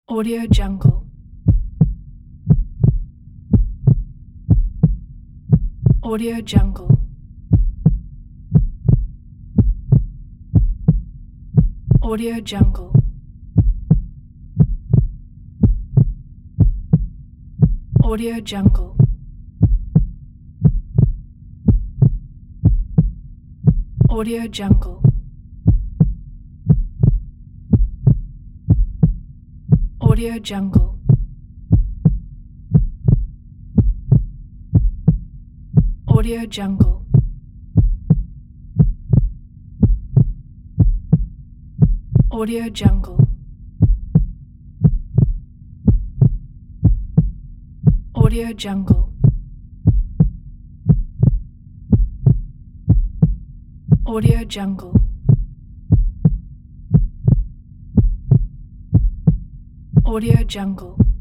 Audio Jungle. Audio Jungle. Audio Jungle. Audio Jungle. Audio Jungle. Audio Jungle. Audio Jungle. Audio Jungle. Audio Jungle. Audio Jungle. Audio Jungle.